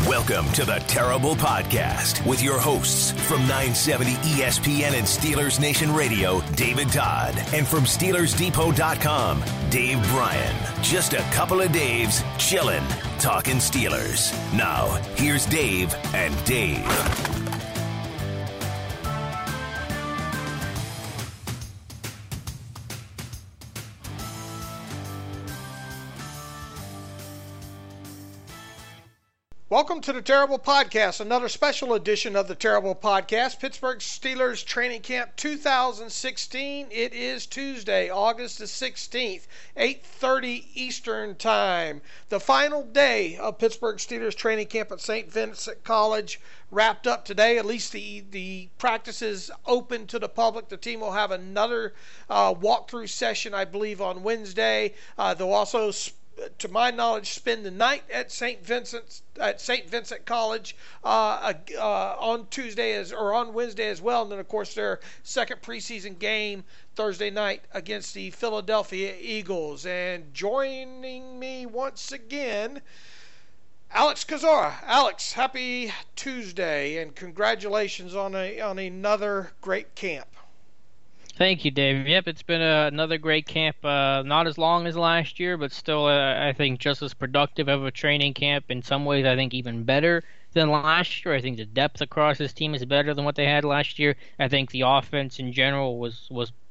Welcome to the Terrible Podcast with your hosts from 970 ESPN and Steelers Nation Radio, David Todd, and from SteelersDepot.com, Dave Bryan. Just a couple of Daves chilling, talking Steelers. Now, here's Dave and Dave. Welcome to the Terrible Podcast, another special edition of the Terrible Podcast, Pittsburgh Steelers Training Camp 2016. It is Tuesday, August the 16th, 8:30 Eastern Time. The final day of Pittsburgh Steelers Training Camp at St. Vincent College wrapped up today. At least the practice is open to the public. The team will have another walkthrough session, I believe, on Wednesday. They'll also, to my knowledge, spend the night at St. Vincent College on Tuesday or on Wednesday as well, and then of course their second preseason game Thursday night against the Philadelphia Eagles. And joining me once again, Alex Kozora. Alex, happy Tuesday and congratulations on another great camp. Thank you, Dave. Yep, it's been another great camp. Not as long as last year, but still, I think, just as productive of a training camp. In some ways, I think even better than last year. I think the depth across this team is better than what they had last year. I think the offense in general was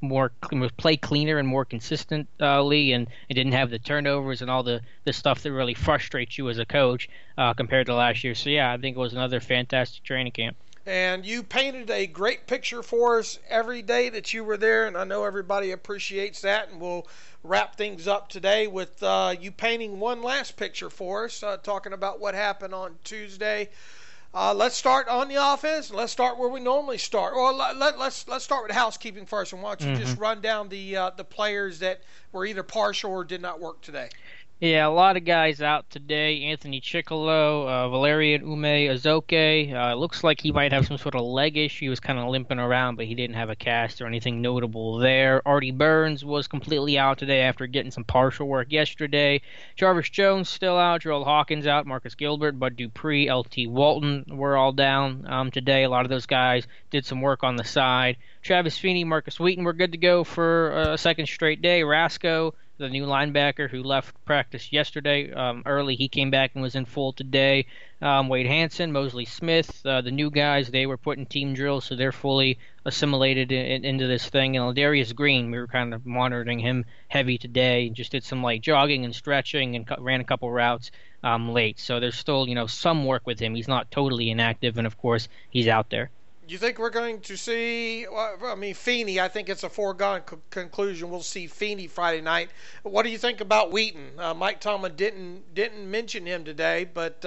play cleaner and more consistently, and it didn't have the turnovers and all the stuff that really frustrates you as a coach compared to last year. So, yeah, I think it was another fantastic training camp. And you painted a great picture for us every day that you were there, and I know everybody appreciates that. And we'll wrap things up today with you painting one last picture for us, talking about what happened on Tuesday. Let's start on the offense. Let's start where we normally start. Or let's start with housekeeping first. And why don't you just run down the players that were either partial or did not work today? Yeah, a lot of guys out today. Anthony Chickillo, Valerian Ume-Ezoke. Looks like he might have some sort of leg issue. He was kind of limping around, but he didn't have a cast or anything notable there. Artie Burns was completely out today after getting some partial work yesterday. Jarvis Jones still out. Gerald Hawkins out. Marcus Gilbert, Bud Dupree, L.T. Walton were all down today. A lot of those guys did some work on the side. Travis Feeney, Marcus Wheaton were good to go for a second straight day. Rasco, the new linebacker who left practice yesterday early, he came back and was in full today. Wade Hanson, Mosley Smith, the new guys, they were put in team drills, so they're fully assimilated into this thing. And Ladarius Green, we were kind of monitoring him heavy today, just did some light jogging and stretching and ran a couple routes late. So there's still, some work with him. He's not totally inactive, and of course, he's out there. You think we're going to see, Feeney, I think it's a foregone conclusion. We'll see Feeney Friday night. What do you think about Wheaton? Mike Tomlin didn't mention him today, but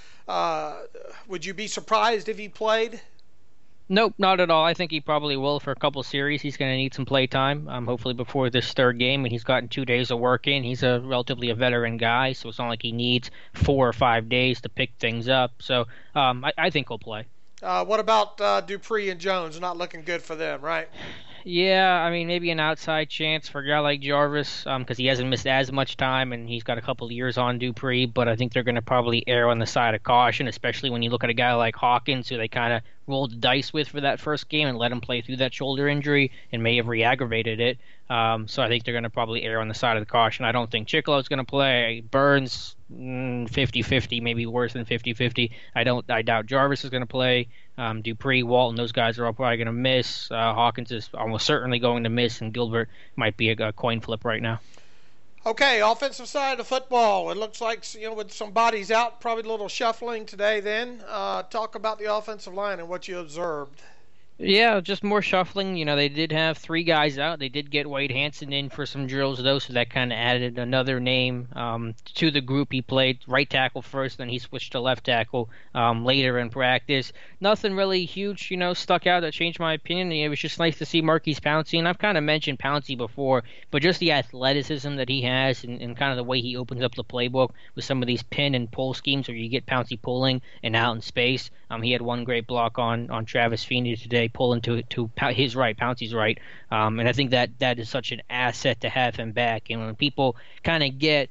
would you be surprised if he played? Nope, not at all. I think he probably will for a couple series. He's going to need some play time, hopefully before this third game, and he's gotten 2 days of work in. He's relatively a veteran guy, so it's not like he needs 4 or 5 days to pick things up. So I think he'll play. What about Dupree and Jones? Not looking good for them, right? Yeah, maybe an outside chance for a guy like Jarvis because he hasn't missed as much time and he's got a couple of years on Dupree, but I think they're going to probably err on the side of caution, especially when you look at a guy like Hawkins, who they kind of rolled the dice with for that first game and let him play through that shoulder injury and may have re-aggravated it. So I think they're going to probably err on the side of the caution. I don't think Chickillo's going to play. Burns, 50-50, maybe worse than 50-50. I doubt Jarvis is going to play. Dupree, Walton, those guys are all probably going to miss. Hawkins is almost certainly going to miss, and Gilbert might be a coin flip right now. Okay, offensive side of football. It looks like, with some bodies out, probably a little shuffling today then. Talk about the offensive line and what you observed. Yeah, just more shuffling. They did have 3 guys out. They did get Wade Hanson in for some drills, though, so that kind of added another name to the group. He played right tackle first, then he switched to left tackle later in practice. Nothing really huge, stuck out that changed my opinion. It was just nice to see Maurkice Pouncey, and I've kind of mentioned Pouncey before, but just the athleticism that he has and kind of the way he opens up the playbook with some of these pin and pull schemes where you get Pouncey pulling and out in space. He had one great block on Travis Feeney today, pulling to his right, Pouncey's right. And I think that is such an asset to have him back. And when people kind of get,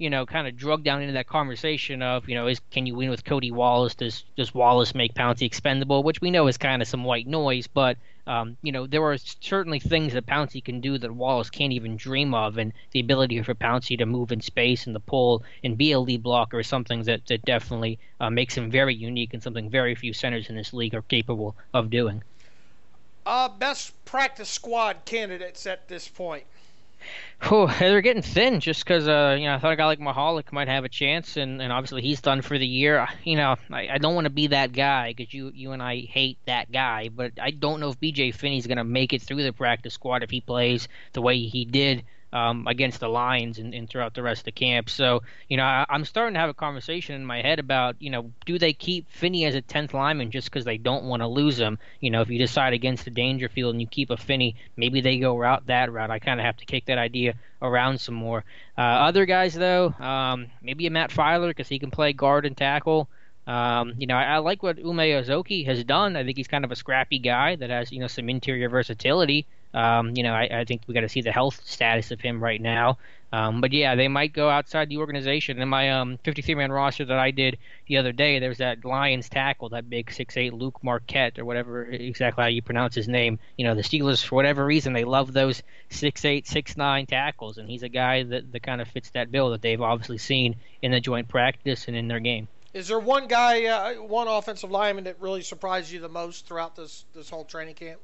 kind of drug down into that conversation of, can you win with Cody Wallace? Does Wallace make Pouncey expendable? Which we know is kind of some white noise, but there are certainly things that Pouncey can do that Wallace can't even dream of, and the ability for Pouncey to move in space and the pull and be a lead blocker is something that definitely makes him very unique and something very few centers in this league are capable of doing. Best practice squad candidates at this point? They're getting thin just because, I thought a guy like Mahalik might have a chance, and obviously he's done for the year. I don't want to be that guy because you and I hate that guy, but I don't know if B.J. Finney's going to make it through the practice squad if he plays the way he did against the Lions and throughout the rest of camp. So, I'm starting to have a conversation in my head about, do they keep Finney as a 10th lineman just because they don't want to lose him? If you decide against the Dangerfield and you keep a Finney, maybe they go that route. I kind of have to kick that idea around some more. Other guys, though, maybe a Matt Filer because he can play guard and tackle. I like what Ume Azuki has done. I think he's kind of a scrappy guy that has, some interior versatility. I think we got to see the health status of him right now. But yeah, they might go outside the organization. In my 53-man roster that I did the other day, there's that Lions tackle, that big 6'8" Luke Marquette, or whatever exactly how you pronounce his name. The Steelers, for whatever reason, they love those 6'8", 6'9" tackles, and he's a guy that kind of fits that bill that they've obviously seen in the joint practice and in their game. Is there one guy, one offensive lineman that really surprised you the most throughout this whole training camp?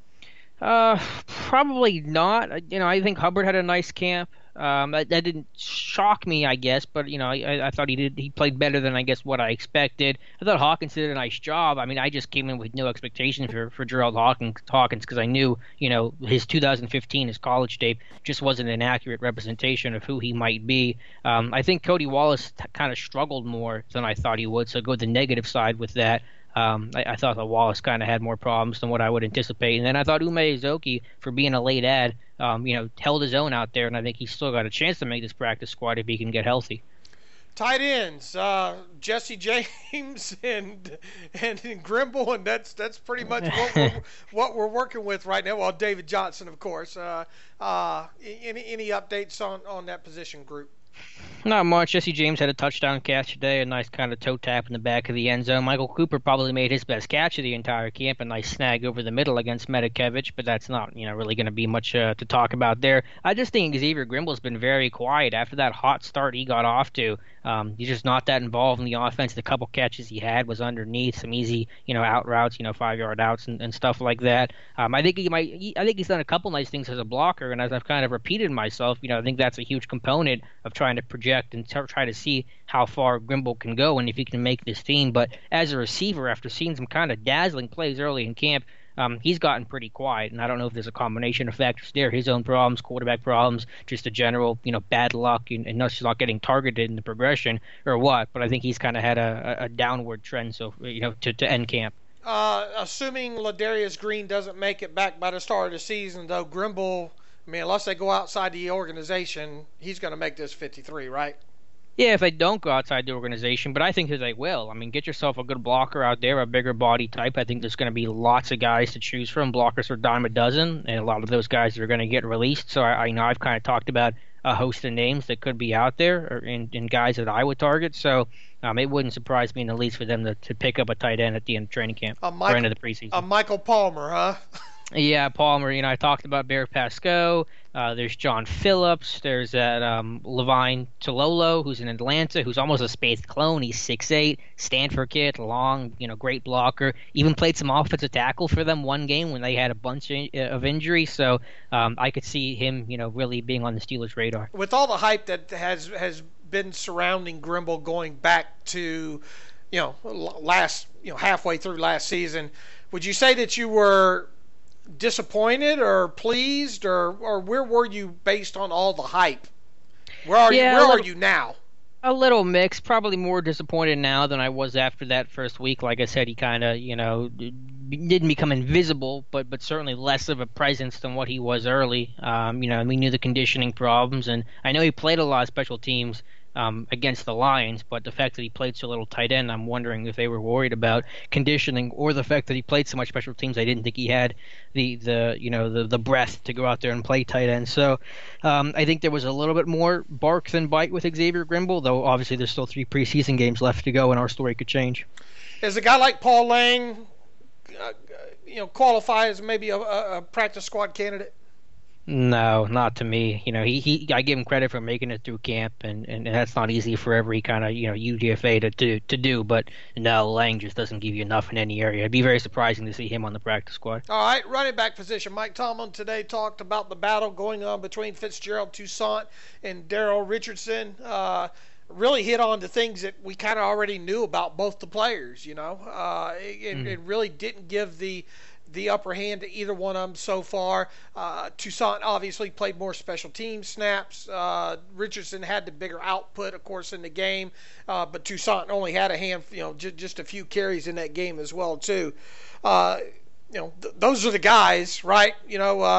Probably not. I think Hubbard had a nice camp. That didn't shock me, I guess, but I thought he played better than I guess what I expected. I thought Hawkins did a nice job. I mean, I just came in with no expectation for Gerald Hawkins because I knew his 2015, his college tape, just wasn't an accurate representation of who he might be. I think Cody Wallace kind of struggled more than I thought he would, so go the negative side with that. I thought that Wallace kind of had more problems than what I would anticipate. And then I thought Ume Azuki, for being a late ad, held his own out there, and I think he's still got a chance to make this practice squad if he can get healthy. Tight ends, Jesse James and Grimble, and that's pretty much what we're working with right now. Well, David Johnson, of course. Any updates on that position group? Not much. Jesse James had a touchdown catch today, a nice kind of toe tap in the back of the end zone. Michael Cooper probably made his best catch of the entire camp, a nice snag over the middle against Medikevich, but that's not really going to be much to talk about there. I just think Xavier Grimble's been very quiet after that hot start he got off to. He's just not that involved in the offense. The couple catches he had was underneath, some easy out routes, 5-yard outs and stuff like that. I think he's done a couple nice things as a blocker, and as I've kind of repeated myself, I think that's a huge component of trying to project and try to see how far Grimble can go and if he can make this team. But as a receiver, after seeing some kind of dazzling plays early in camp, he's gotten pretty quiet, and I don't know if there's a combination of factors there, his own problems, quarterback problems, just a general, bad luck, and not getting targeted in the progression or what, but I think he's kind of had a downward trend to end camp. Assuming Ladarius Green doesn't make it back by the start of the season, though, Grimble, unless they go outside the organization, he's going to make this 53, right? Yeah, if they don't go outside the organization, but I think that they will. Get yourself a good blocker out there, a bigger body type. I think there's going to be lots of guys to choose from. Blockers are a dime a dozen, and a lot of those guys are going to get released. So I've kind of talked about a host of names that could be out there and guys that I would target. So it wouldn't surprise me in the least for them to pick up a tight end at the end of training camp or end of the preseason. Michael Palmer, huh? Yeah, Palmer. I talked about Bear Pascoe. There's John Phillips. There's that Levine Tololo, who's in Atlanta, who's almost a spaced clone. He's 6'8", Stanford kid, long, great blocker. Even played some offensive tackle for them one game when they had a bunch of injuries. So I could see him, really being on the Steelers' radar. With all the hype that has been surrounding Grimble going back to, halfway through last season, would you say that you were disappointed or pleased, or where were you based on all the hype? Where are you now? A little mixed. Probably more disappointed now than I was after that first week. Like I said, he kind of, didn't become invisible, but certainly less of a presence than what he was early. We knew the conditioning problems, and I know he played a lot of special teams against the Lions. But the fact that he played so little tight end, I'm wondering if they were worried about conditioning or the fact that he played so much special teams. I didn't think he had the breath to go out there and play tight end. So I think there was a little bit more bark than bite with Xavier Grimble, though obviously there's still 3 preseason games left to go, and our story could change. Is a guy like Paul Lang, qualify as maybe a practice squad candidate? No, not to me. I give him credit for making it through camp, and that's not easy for every kind of UDFA to do. But no, Lang just doesn't give you enough in any area. It'd be very surprising to see him on the practice squad. All right, running back position. Mike Tomlin today talked about the battle going on between Fitzgerald Toussaint and Daryl Richardson. Really hit on the things that we kind of already knew about both the players. It really didn't give the upper hand to either one of them so far. Toussaint obviously played more special team snaps. Richardson had the bigger output, of course, in the game, but Toussaint only had just a few carries in that game as well too. Those are the guys, right? You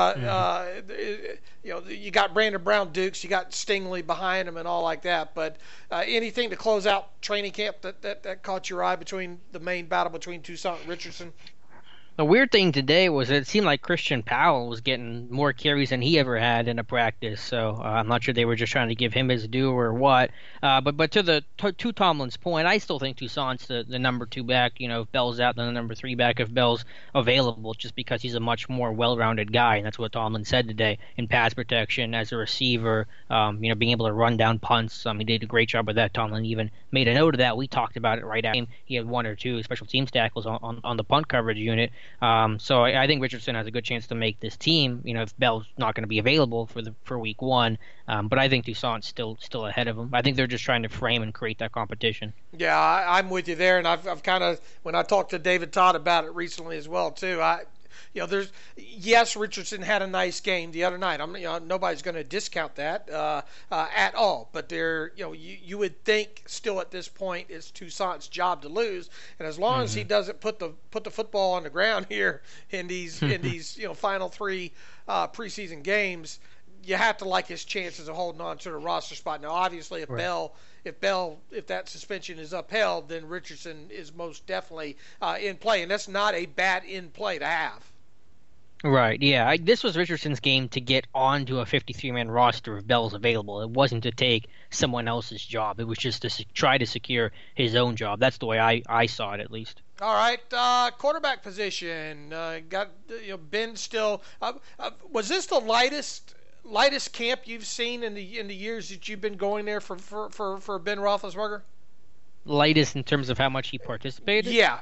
got Brandon Brown Dukes, you got Stingley behind him and all like that. But anything to close out training camp that caught your eye between the main battle between Toussaint and Richardson? The weird thing today was it seemed like Christian Powell was getting more carries than he ever had in a practice. So I'm not sure they were just trying to give him his due or what. But to Tomlin's point, I still think Toussaint's the number 2 back. If Bell's out, then the number 3 back if Bell's available, just because he's a much more well-rounded guy, and that's what Tomlin said today in pass protection as a receiver. Being able to run down punts. He did a great job with that. Tomlin even made a note of that. We talked about it right after him. He had 1 or 2 special teams tackles on the punt coverage unit. So I think Richardson has a good chance to make this team. If Bell's not going to be available for week 1, but I think Toussaint's still ahead of him. I think they're just trying to frame and create that competition. Yeah, I'm with you there, and I've kind of, when I talked to David Todd about it recently as well too. Richardson had a nice game the other night. Nobody's going to discount that at all. But you would think still at this point it's Toussaint's job to lose, and as long as he doesn't put the football on the ground here in these final 3 preseason games, you have to like his chances of holding on to the roster spot. Now, obviously, if that suspension is upheld, then Richardson is most definitely in play, and that's not a bad in play to have. Right, yeah. This was Richardson's game to get onto a 53-man roster if Bell's available. It wasn't to take someone else's job. It was just to try to secure his own job. That's the way I saw it, at least. All right, quarterback position. Got Ben still. Was this the lightest camp you've seen in the years that you've been going there for Ben Roethlisberger? Lightest in terms of how much he participated? Yeah.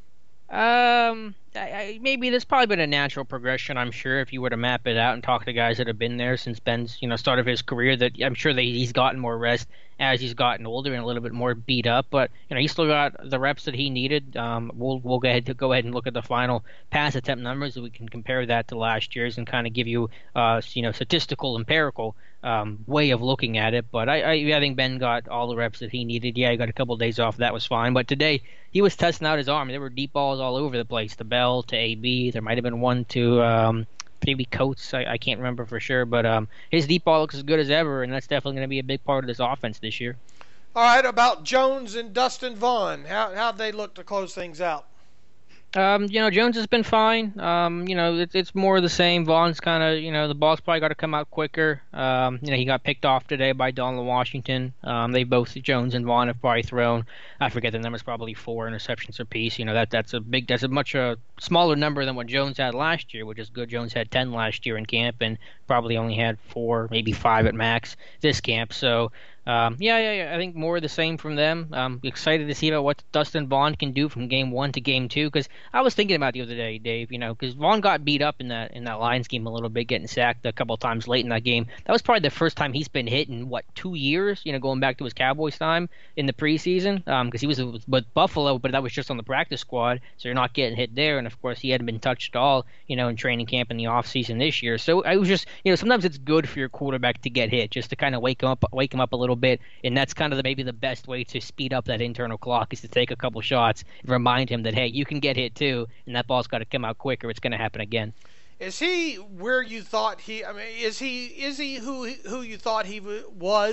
Maybe there's probably been a natural progression, I'm sure, if you were to map it out and talk to guys that have been there since Ben's start of his career, that I'm sure that he's gotten more rest as he's gotten older and a little bit more beat up, but he's still got the reps that he needed. We'll go ahead and look at the final pass attempt numbers, so we can compare that to last year's and kind of give you statistical, empirical way of looking at it. But I think Ben got all the reps that he needed. Yeah, he got a couple of days off. That was fine. But today he was testing out his arm. There were deep balls all over the place. To Bell, to AB. There might have been one to maybe Coates. I can't remember for sure. But his deep ball looks as good as ever, and that's definitely going to be a big part of this offense this year. All right, about Jones and Dustin Vaughn. How'd they look to close things out? Jones has been fine. It's more of the same. Vaughn's kind of, the ball's probably got to come out quicker. He got picked off today by Donald Washington. Jones and Vaughn have probably thrown, I forget the numbers, probably 4 interceptions apiece. That's a much smaller number than what Jones had last year, which is good. Jones had 10 last year in camp and probably only had 4, maybe 5 at max this camp. So, I think more of the same from them. I'm excited to see about what Dustin Vaughn can do from game 1 to game 2, because I was thinking about the other day, Dave, because Vaughn got beat up in that Lions game a little bit, getting sacked a couple of times late in that game. That was probably the first time he's been hit in, 2 years, going back to his Cowboys time in the preseason, because he was with Buffalo, but that was just on the practice squad, so you're not getting hit there. And, of course, he hadn't been touched at all, in training camp in the offseason this year. So I was just, sometimes it's good for your quarterback to get hit, just to kind of wake him up a little bit, and that's kind of maybe the best way to speed up that internal clock is to take a couple shots and remind him that, hey, you can get hit too, and that ball's got to come out quicker. It's going to happen again. Is he where you thought he? I mean, is he who you thought he was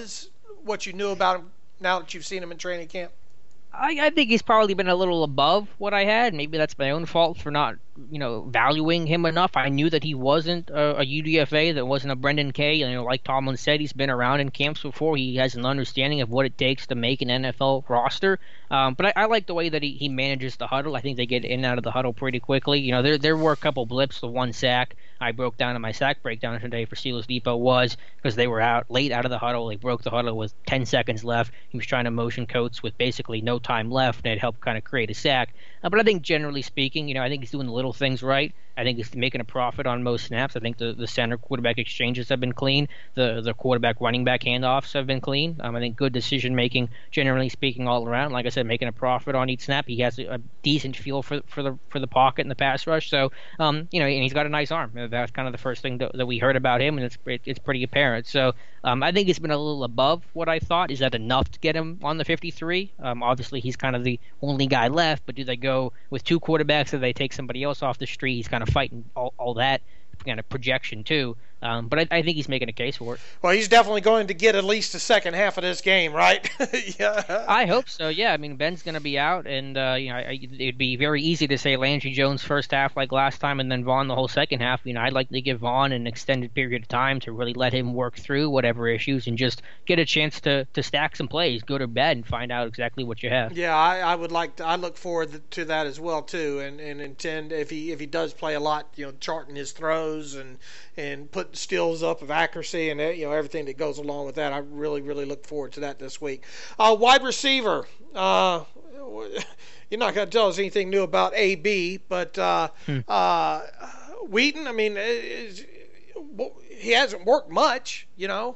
what you knew about him now that you've seen him in training camp? I think he's probably been a little above what I had. Maybe that's my own fault for not, valuing him enough. I knew that he wasn't a UDFA, that wasn't a Brendan Kay. Like Tomlin said, he's been around in camps before. He has an understanding of what it takes to make an NFL roster. But I like the way that he manages the huddle. I think they get in and out of the huddle pretty quickly. There were a couple blips. The one sack I broke down in my sack breakdown today for Steelers Depot was because they were late out of the huddle. They broke the huddle with 10 seconds left. He was trying to motion Coates with basically no time left, and it helped kind of create a sack. But I think generally speaking, I think he's doing the little things right. I think he's making a profit on most snaps. I think the center quarterback exchanges have been clean. The quarterback running back handoffs have been clean. I think good decision making, generally speaking, all around. Like I said, making a profit on each snap. He has a decent feel for the pocket and the pass rush. So and he's got a nice arm. That's kind of the first thing that we heard about him, and it's pretty apparent. So I think it's been a little above what I thought. Is that enough to get him on the 53? Obviously, he's kind of the only guy left. But do they go with two quarterbacks, or they take somebody else off the street? He's kind of fighting all that kind of projection too. But I think he's making a case for it. Well, he's definitely going to get at least the second half of this game, right? Yeah. I hope so. Yeah. I mean, Ben's going to be out, and it'd be very easy to say Landry Jones first half like last time, and then Vaughn the whole second half. I'd like to give Vaughn an extended period of time to really let him work through whatever issues and just get a chance to stack some plays, go to bed, and find out exactly what you have. Yeah, I would like to. I look forward to that as well too, and intend if he does play a lot, charting his throws and putting stills up of accuracy and everything that goes along with that. I really look forward to that this week. Wide receiver. You're not going to tell us anything new about AB, but Wheaton. I mean, he hasn't worked much.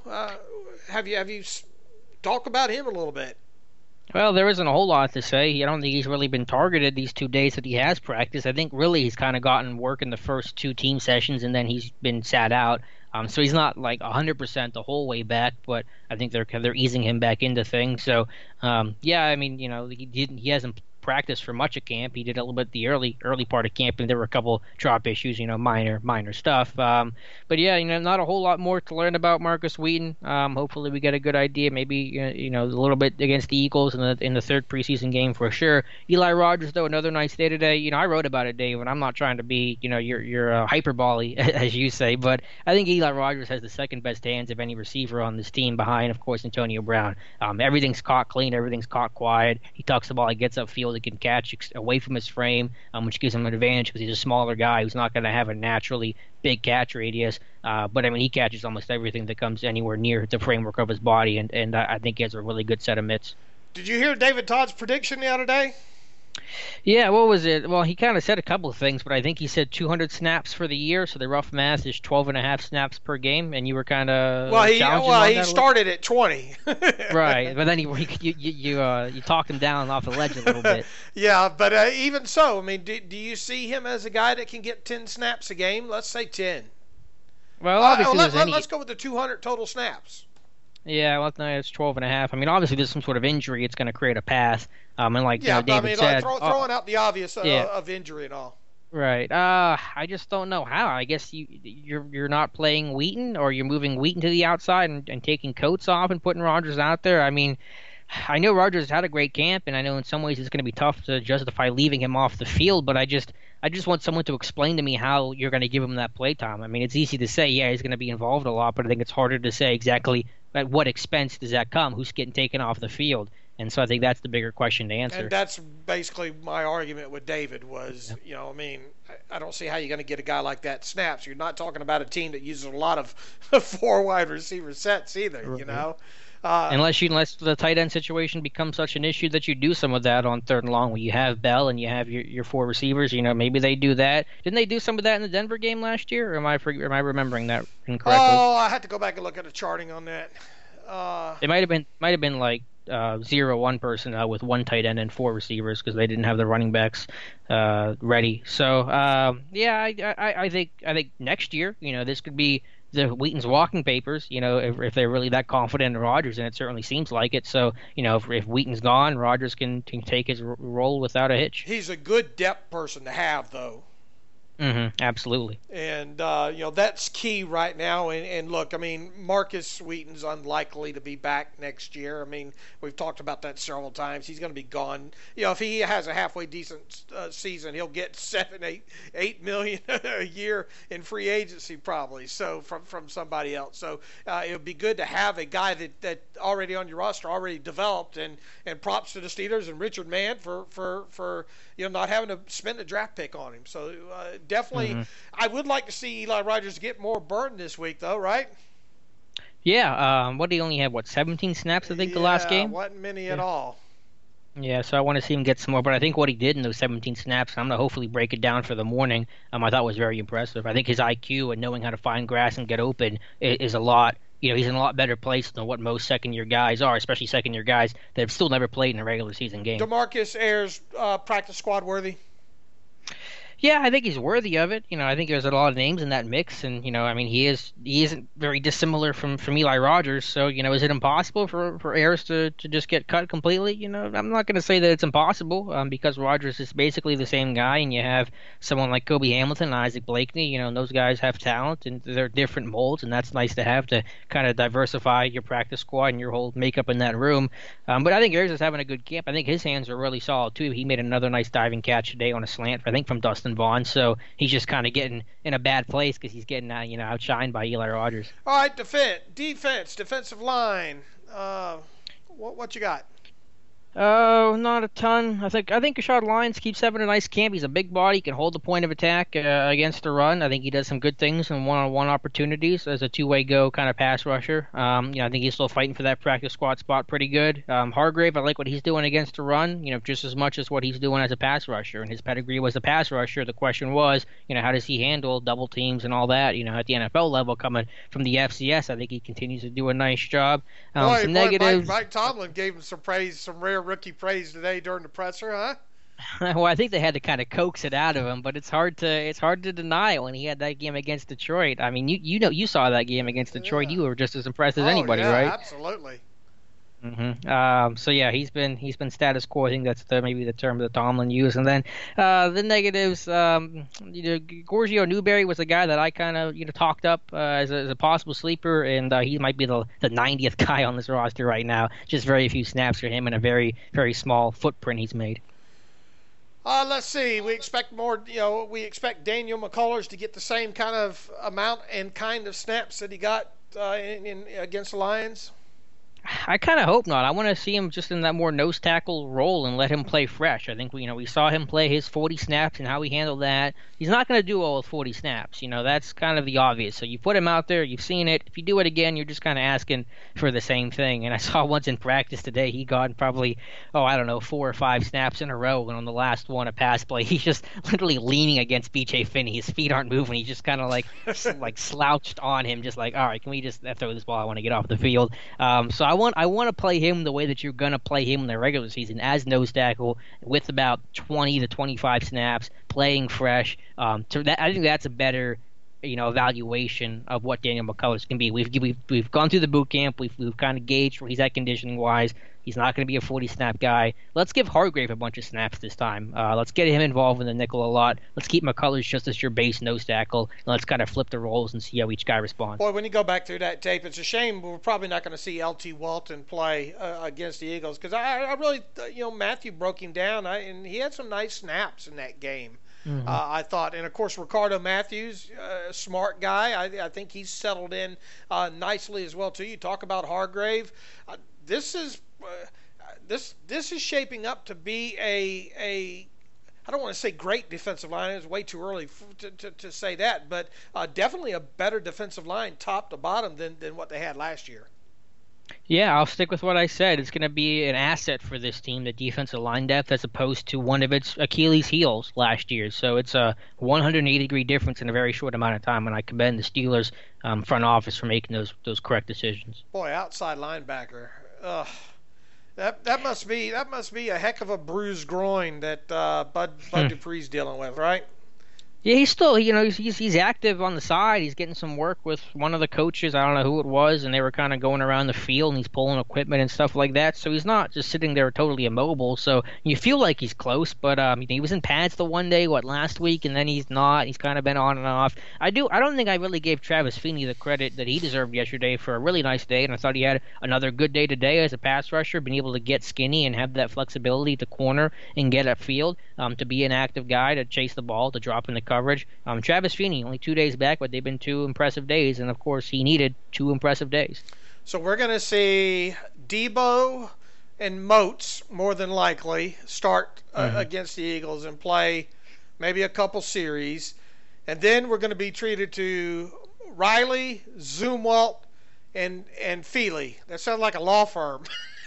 Have you talk about him a little bit? Well, there isn't a whole lot to say. I don't think he's really been targeted these 2 days that he has practiced. I think really he's kind of gotten work in the first 2 team sessions, and then he's been sat out. So he's not like 100% the whole way back, but I think they're easing him back into things. So yeah, I mean, he hasn't practiced for much of camp. He did a little bit the early part of camp, and there were a couple drop issues, minor stuff. But yeah, not a whole lot more to learn about Marcus Wheaton. Hopefully we get a good idea. Maybe a little bit against the Eagles in the third preseason game for sure. Eli Rogers, though, another nice day today. I wrote about it, Dave, and I'm not trying to be your hyperbole as you say, but I think Eli Rogers has the second best hands of any receiver on this team, behind, of course, Antonio Brown. Everything's caught clean, everything's caught quiet. He tucks the ball, he gets upfield, he can catch away from his frame, which gives him an advantage because he's a smaller guy who's not going to have a naturally big catch radius. But I mean, he catches almost everything that comes anywhere near the framework of his body, and I think he has a really good set of mitts. Did you hear David Todd's prediction the other day? Yeah, what was it? Well, he kind of said a couple of things, but I think he said 200 snaps for the year, so the rough math is 12.5 snaps per game, and you were kind of he started at 20. Right, but then you talked him down off the ledge a little bit. Yeah, but even so, I mean, do you see him as a guy that can get 10 snaps a game? Let's say 10. Well, obviously let's go with the 200 total snaps. Yeah, well, no, it's 12.5. I mean, obviously there's some sort of injury. It's going to create a path. And like David said, throwing out the obvious of injury and all. Right. I just don't know how. I guess you're not playing Wheaton, or you're moving Wheaton to the outside and taking Coates off and putting Rogers out there. I mean, I know Rogers had a great camp, and I know in some ways it's going to be tough to justify leaving him off the field, but I just want someone to explain to me how you're going to give him that play time. I mean, it's easy to say, yeah, he's going to be involved a lot, but I think it's harder to say exactly at what expense does that come? Who's getting taken off the field? And so I think that's the bigger question to answer. And that's basically my argument with David was, I don't see how you're going to get a guy like that snaps. You're not talking about a team that uses a lot of 4 wide receiver sets either, right. Unless the tight end situation becomes such an issue that you do some of that on third and long, where you have Bell and you have your 4 receivers. Maybe they do that. Didn't they do some of that in the Denver game last year? Or am I remembering that incorrectly? Oh, I had to go back and look at the charting on that. It might have been like 0-1 personnel with 1 tight end and 4 receivers because they didn't have the running backs ready. So I think next year, this could be the Wheaton's walking papers, if they're really that confident in Rodgers, and it certainly seems like it. So, if Wheaton's gone, Rodgers can take his role without a hitch. He's a good depth person to have, though. Absolutely. And, that's key right now. And look, I mean, Marcus Wheaton's unlikely to be back next year. I mean, we've talked about that several times. He's going to be gone. If he has a halfway decent season, he'll get 8 million a year in free agency probably. So from somebody else. So it would be good to have a guy that already on your roster, already developed. And props to the Steelers and Richard Mann for not having to spend a draft pick on him. So definitely, I would like to see Eli Rogers get more burn this week, though, right? Yeah. What did he only have? 17 snaps? I think the last game. Wasn't many at all. Yeah, so I want to see him get some more. But I think what he did in those 17 snaps, I'm going to hopefully break it down for the morning, I thought was very impressive. I think his IQ and knowing how to find grass and get open is a lot. He's in a lot better place than what most second-year guys are, especially second-year guys that have still never played in a regular season game. DeMarcus Ayers, practice squad worthy? Yeah, I think he's worthy of it. I think there's a lot of names in that mix, and he isn't very dissimilar from Eli Rogers. So is it impossible for Ayers to just get cut completely? I'm not going to say that it's impossible because Rogers is basically the same guy, and you have someone like Kobe Hamilton and Isaac Blakely. And those guys have talent, and they're different molds, and that's nice to have to kind of diversify your practice squad and your whole makeup in that room. But I think Ayers is having a good camp. I think his hands are really solid too. He made another nice diving catch today on a slant, I think from Dustin Vaughn, so he's just kind of getting in a bad place because he's getting outshined by Eli Rogers. All right, defensive line. What you got? Oh, not a ton. I think Rashad Lyons keeps having a nice camp. He's a big body. He can hold the point of attack against the run. I think he does some good things in one-on-one opportunities as a two-way go kind of pass rusher. I think he's still fighting for that practice squad spot pretty good. Hargrave, I like what he's doing against the run, just as much as what he's doing as a pass rusher. And his pedigree was a pass rusher. The question was, how does he handle double teams and all that, at the NFL level coming from the FCS. I think he continues to do a nice job. Some negatives. Mike Tomlin gave him some praise, some rare rookie praise today during the presser, huh? Well, I think they had to kind of coax it out of him, but it's hard to deny when he had that game against Detroit. I mean, you saw that game against Detroit. Yeah. You were just as impressed as anybody, right? Absolutely. So yeah, he's been status quo. I think that's maybe the term that Tomlin used. And then the negatives. Gorgio Newberry was a guy that I kind of talked up as a possible sleeper, and he might be the 90th guy on this roster right now. Just very few snaps for him and a very very small footprint he's made. Let's see. We expect more. We expect Daniel McCullers to get the same kind of amount and kind of snaps that he got in against the Lions. I kind of hope not. I want to see him just in that more nose tackle role and let him play fresh. I think we saw him play his 40 snaps and how he handled that. He's not going to do all 40 snaps. That's kind of the obvious. So you put him out there, you've seen it. If you do it again, you're just kind of asking for the same thing. And I saw once in practice today, he got probably 4 or 5 snaps in a row, and on the last one, a pass play, he's just literally leaning against B.J. Finney. His feet aren't moving. He's just kind of like slouched on him, just like, all right, can we just throw this ball? I want to get off the field. So I want to play him the way that you're going to play him in the regular season as nose tackle with about 20 to 25 snaps, playing fresh. I think that's a better evaluation of what Daniel McCullers can be. We've gone through the boot camp. We've kind of gauged where he's at conditioning wise. He's not going to be a 40 snap guy. Let's give Hargrave a bunch of snaps this time. Let's get him involved in the nickel a lot. Let's keep McCullers just as your base nose tackle, and let's kind of flip the roles and see how each guy responds. Boy, when you go back through that tape, it's a shame we're probably not going to see L.T. Walton play against the Eagles because I really, Matthew broke him down, and he had some nice snaps in that game. I thought, and of course Ricardo Matthews, smart guy. I think he's settled in nicely as well too. You talk about Hargrave. This is shaping up to be a I don't want to say great defensive line. It's way too early to say that, but definitely a better defensive line top to bottom than what they had last year. Yeah, I'll stick with what I said. It's going to be an asset for this team, the defensive line depth, as opposed to one of its Achilles heels last year. So it's a 180-degree difference in a very short amount of time, and I commend the Steelers front office for making those correct decisions. Boy, outside linebacker. That must be a heck of a bruised groin that Bud Dupree's dealing with, right? Yeah, he's still, he's active on the side. He's getting some work with one of the coaches. I don't know who it was, and they were kind of going around the field, and he's pulling equipment and stuff like that. So he's not just sitting there totally immobile. So you feel like he's close, but he was in pads the one day, last week, and then he's not. He's kind of been on and off. I don't think I really gave Travis Feeney the credit that he deserved yesterday for a really nice day, and I thought he had another good day today as a pass rusher, being able to get skinny and have that flexibility to corner and get upfield, to be an active guy, to chase the ball, to drop in the coverage. Travis Feeney, only 2 days back, but they've been 2 impressive days, and of course he needed 2 impressive days. So we're going to see Debo and Moats more than likely start against the Eagles and play maybe a couple series, and then we're going to be treated to Riley, Zumwalt, and Feely. That sounds like a law firm.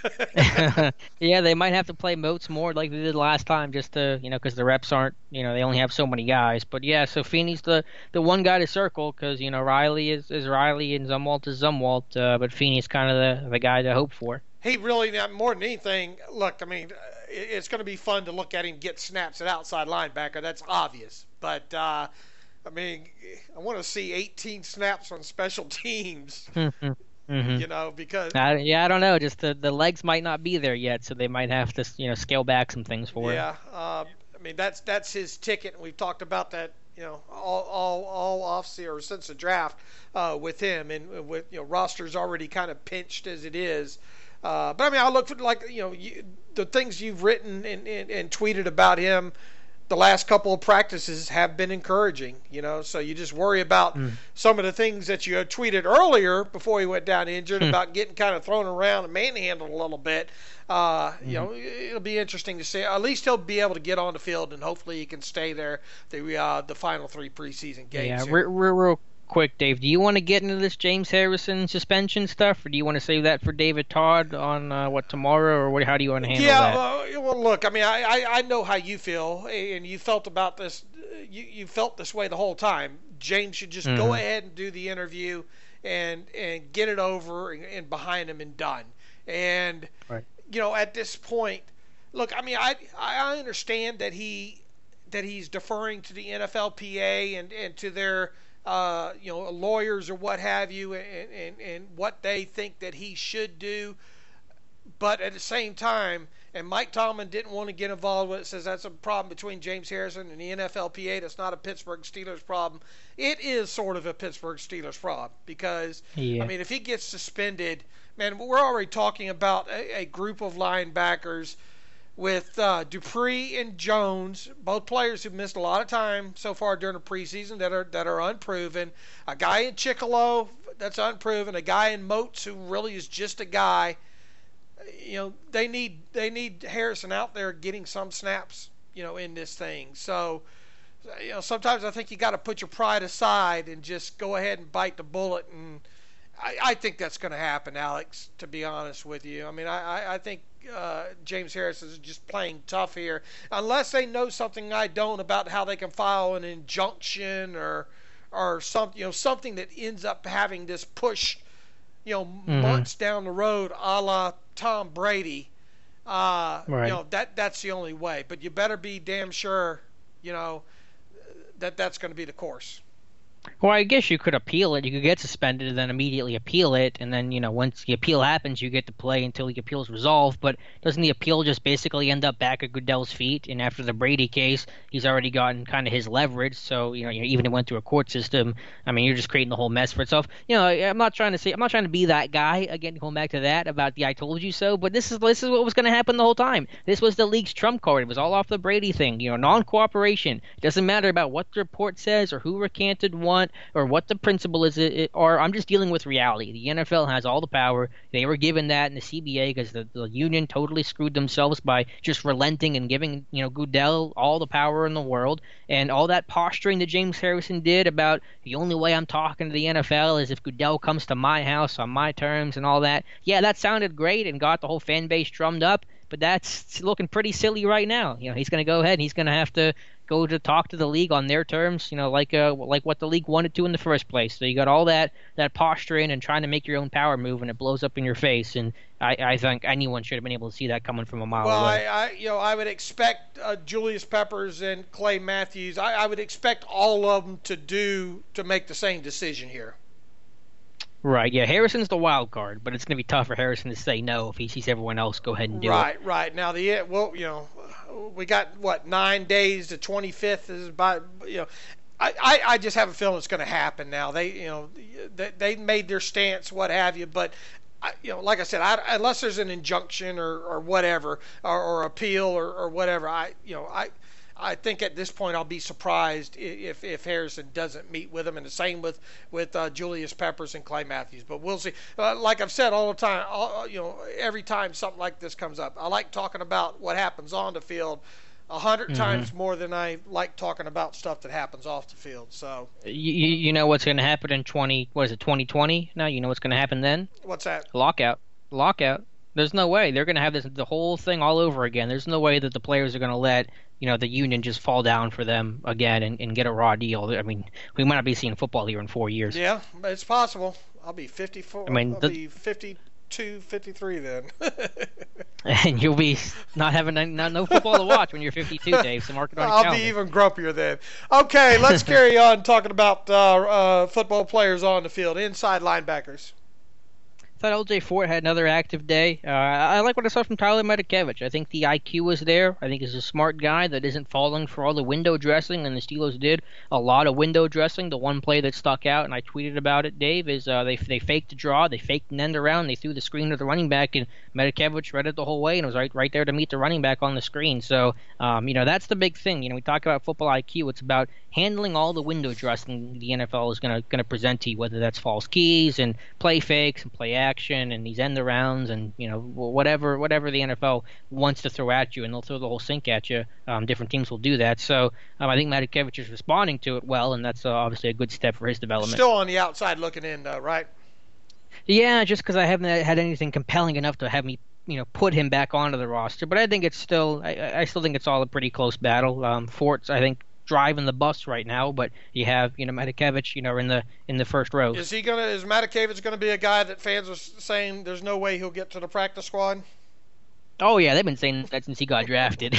Yeah, they might have to play Moats more like they did last time, just to because the reps aren't, they only have so many guys. But yeah, so Feeney's the one guy to circle because Riley is Riley and Zumwalt is Zumwalt, but Feeney's kind of the guy to hope for. He really, more than anything, look, I mean, it's going to be fun to look at him get snaps at outside linebacker. That's obvious, but I mean, I want to see 18 snaps on special teams. Mm-hmm. Because I don't know. Just the legs might not be there yet, so they might have to scale back some things for him. Yeah, I mean that's his ticket. We've talked about that all off-season or since the draft with him, and with roster's already kind of pinched as it is. But I mean, I look for the things you've written and tweeted about him. The last couple of practices have been encouraging, so you just worry about some of the things that you had tweeted earlier before he went down injured about getting kind of thrown around and manhandled a little bit. It'll be interesting to see. At least he'll be able to get on the field, and hopefully he can stay there the final 3 preseason games. Yeah, real quick, Dave, do you want to get into this James Harrison suspension stuff, or do you want to save that for David Todd on tomorrow, or how do you want to handle that? Yeah, well, look, I mean, I know how you feel, and you felt about this. You felt this way the whole time. James should just go ahead and do the interview and get it over and behind him and done. And right. At this point, look, I mean, I understand that he's deferring to the NFLPA and to their lawyers or what have you, and what they think that he should do. But at the same time, and Mike Tomlin didn't want to get involved with it, says that's a problem between James Harrison and the NFLPA. That's not a Pittsburgh Steelers problem. It is sort of a Pittsburgh Steelers problem because, I mean, if he gets suspended, man, we're already talking about a group of linebackers with Dupree and Jones, both players who've missed a lot of time so far during the preseason that are unproven. A guy in Chickalo that's unproven. A guy in Moats who really is just a guy. They need Harrison out there getting some snaps, in this thing. So, sometimes I think you got to put your pride aside and just go ahead and bite the bullet. And I think that's going to happen, Alex, to be honest with you. I mean, I think James Harris is just playing tough here. Unless they know something I don't about how they can file an injunction or something that ends up having this push, months down the road, a la Tom Brady. Right. That's the only way. But you better be damn sure, that's going to be the course. Well, I guess you could appeal it. You could get suspended and then immediately appeal it, and then once the appeal happens, you get to play until the appeal is resolved. But doesn't the appeal just basically end up back at Goodell's feet? And after the Brady case, he's already gotten kind of his leverage. So even it went through a court system. I mean, you're just creating the whole mess for itself. I'm not trying to be that guy again. Going back to that about the "I told you so," but this is what was going to happen the whole time. This was the league's trump card. It was all off the Brady thing. Non-cooperation. It doesn't matter about what the report says or who recanted what. Or what the principle is, or I'm just dealing with reality. The NFL has all the power. They were given that in the CBA because the union totally screwed themselves by just relenting and giving Goodell all the power in the world. And all that posturing that James Harrison did about the only way I'm talking to the NFL is if Goodell comes to my house on my terms and all that. Yeah, that sounded great and got the whole fan base drummed up. but that's looking pretty silly right now. He's going to go ahead and he's going to have to go to talk to the league on their terms, like what the league wanted to in the first place. So you got all that posturing and trying to make your own power move, and it blows up in your face. And I think anyone should have been able to see that coming from a mile away. Well, I would expect Julius Peppers and Clay Matthews. I would expect all of them to make the same decision here. Right, yeah, Harrison's the wild card, but it's going to be tough for Harrison to say no if he sees everyone else go ahead and do it. Right. Now, we got 9 days. The 25th is by, I just have a feeling it's going to happen now. They made their stance, what have you, but like I said, unless there's an injunction or whatever, or appeal or whatever, I think at this point I'll be surprised if Harrison doesn't meet with him, and the same with Julius Peppers and Clay Matthews. But we'll see. Like I've said all the time, every time something like this comes up, I like talking about what happens on the field 100 times more than I like talking about stuff that happens off the field. So you know what's going to happen in 2020 now? You know what's going to happen then? What's that? Lockout. There's no way they're going to have the whole thing all over again. There's no way that the players are going to let the union just fall down for them again and get a raw deal. I mean, we might not be seeing football here in 4 years. Yeah, it's possible. I'll be 54. I'll be 52, 53 then. And you'll be not having no football to watch when you're 52, Dave. So mark it on your I'll calendar. be even grumpier then. Okay, let's carry on talking about football players on the field, inside linebackers. I thought LJ Fort had another active day. I like what I saw from Tyler Matakevich. I think the IQ was there. I think he's a smart guy that isn't falling for all the window dressing, and the Steelers did a lot of window dressing. The one play that stuck out, and I tweeted about it, Dave, is they faked the draw, they faked an end around, they threw the screen to the running back, and Matakevich read it the whole way, and was right there to meet the running back on the screen. So, that's the big thing. We talk about football IQ. It's about handling all the window dressing the NFL is going to present to you, whether that's false keys and play fakes and play action and these end arounds and whatever the NFL wants to throw at you, and they'll throw the whole sink at you. Different teams will do that. So I think Matakevich is responding to it well, and that's obviously a good step for his development. Still on the outside looking in, though, right? Yeah, just because I haven't had anything compelling enough to have me put him back onto the roster. But I think it's still I still think it's all a pretty close battle. Fort's, I think, driving the bus right now, but you have Matakevich in the first row. Is Matakevich gonna be a guy that fans are saying there's no way he'll get to the practice squad? Oh yeah, they've been saying that since he got drafted.